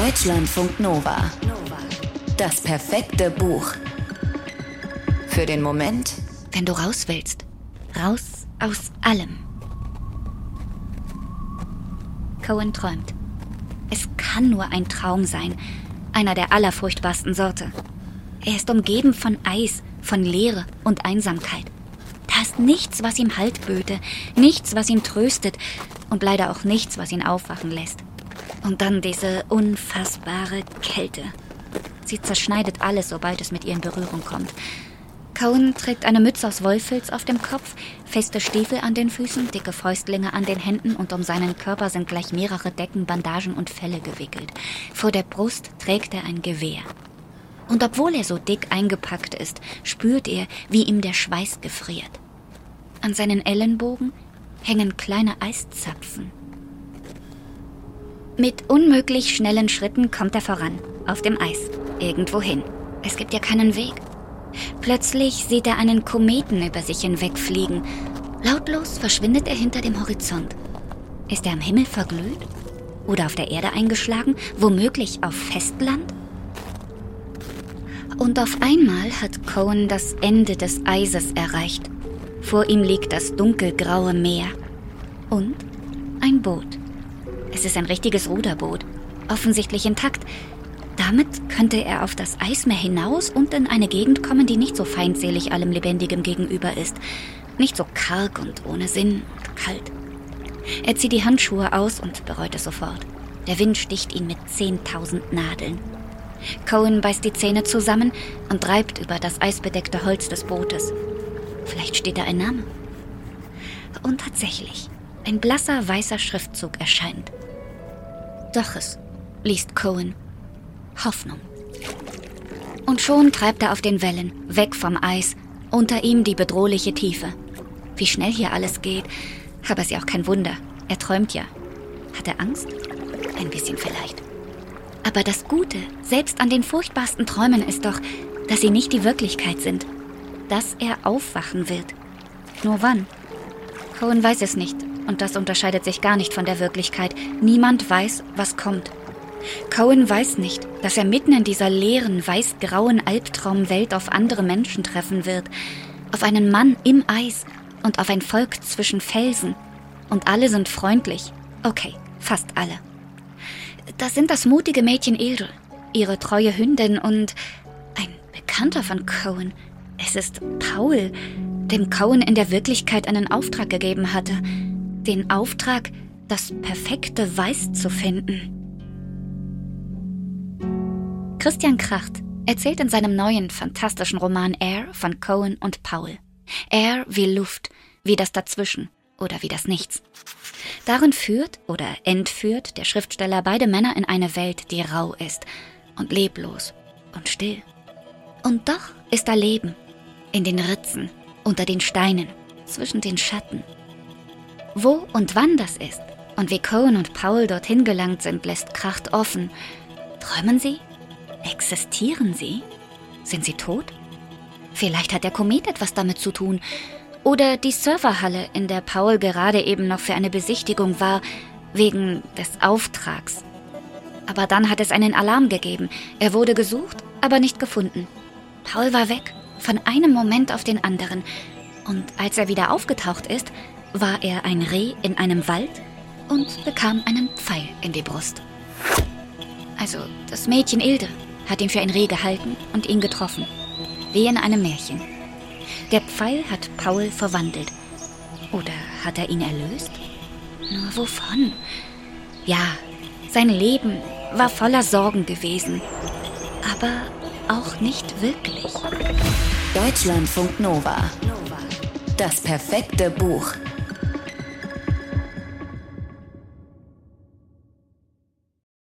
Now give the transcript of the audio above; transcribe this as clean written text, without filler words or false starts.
Deutschlandfunk Nova. Das perfekte Buch. Für den Moment, wenn du raus willst. Raus aus allem. Cohen träumt. Es kann nur ein Traum sein. Einer der allerfurchtbarsten Sorte. Er ist umgeben von Eis, von Leere und Einsamkeit. Da ist nichts, was ihm Halt böte, nichts, was ihn tröstet und leider auch nichts, was ihn aufwachen lässt. Und dann diese unfassbare Kälte. Sie zerschneidet alles, sobald es mit ihr in Berührung kommt. Cohen trägt eine Mütze aus Wollfilz auf dem Kopf, feste Stiefel an den Füßen, dicke Fäustlinge an den Händen und um seinen Körper sind gleich mehrere Decken, Bandagen und Felle gewickelt. Vor der Brust trägt er ein Gewehr. Und obwohl er so dick eingepackt ist, spürt er, wie ihm der Schweiß gefriert. An seinen Ellenbogen hängen kleine Eiszapfen. Mit unmöglich schnellen Schritten kommt er voran, auf dem Eis, irgendwo hin. Es gibt ja keinen Weg. Plötzlich sieht er einen Kometen über sich hinwegfliegen. Lautlos verschwindet er hinter dem Horizont. Ist er am Himmel verglüht? Oder auf der Erde eingeschlagen? Womöglich auf Festland? Und auf einmal hat Cohen das Ende des Eises erreicht. Vor ihm liegt das dunkelgraue Meer. Und ein Boot. Es ist ein richtiges Ruderboot, offensichtlich intakt. Damit könnte er auf das Eismeer hinaus und in eine Gegend kommen, die nicht so feindselig allem Lebendigem gegenüber ist. Nicht so karg und ohne Sinn und kalt. Er zieht die Handschuhe aus und bereut es sofort. Der Wind sticht ihn mit 10.000 Nadeln. Cohen beißt die Zähne zusammen und reibt über das eisbedeckte Holz des Bootes. Vielleicht steht da ein Name. Und tatsächlich, ein blasser weißer Schriftzug erscheint. Doches, liest Cohen. Hoffnung. Und schon treibt er auf den Wellen, weg vom Eis, unter ihm die bedrohliche Tiefe. Wie schnell hier alles geht, aber ist ja auch kein Wunder. Er träumt ja. Hat er Angst? Ein bisschen vielleicht. Aber das Gute, selbst an den furchtbarsten Träumen, ist doch, dass sie nicht die Wirklichkeit sind. Dass er aufwachen wird. Nur wann? Cohen weiß es nicht. Und das unterscheidet sich gar nicht von der Wirklichkeit. Niemand weiß, was kommt. Cohen weiß nicht, dass er mitten in dieser leeren, weiß-grauen Albtraumwelt auf andere Menschen treffen wird. Auf einen Mann im Eis und auf ein Volk zwischen Felsen. Und alle sind freundlich. Okay, fast alle. Das sind das mutige Mädchen Ilse, ihre treue Hündin und ein Bekannter von Cohen. Es ist Paul, dem Cohen in der Wirklichkeit einen Auftrag gegeben hatte. Den Auftrag, das perfekte Weiß zu finden. Christian Kracht erzählt in seinem neuen, fantastischen Roman Air von Cohen und Paul. Air wie Luft, wie das Dazwischen oder wie das Nichts. Darin führt oder entführt der Schriftsteller beide Männer in eine Welt, die rau ist und leblos und still. Und doch ist da Leben, in den Ritzen, unter den Steinen, zwischen den Schatten. Wo und wann das ist und wie Cohen und Paul dorthin gelangt sind, lässt Kracht offen. Träumen sie? Existieren sie? Sind sie tot? Vielleicht hat der Komet etwas damit zu tun. Oder die Serverhalle, in der Paul gerade eben noch für eine Besichtigung war, wegen des Auftrags. Aber dann hat es einen Alarm gegeben. Er wurde gesucht, aber nicht gefunden. Paul war weg, von einem Moment auf den anderen. Und als er wieder aufgetaucht ist, war er ein Reh in einem Wald und bekam einen Pfeil in die Brust. Also, das Mädchen Ilde hat ihn für ein Reh gehalten und ihn getroffen. Wie in einem Märchen. Der Pfeil hat Paul verwandelt. Oder hat er ihn erlöst? Nur wovon? Ja, sein Leben war voller Sorgen gewesen. Aber auch nicht wirklich. Deutschlandfunk Nova. Das perfekte Buch.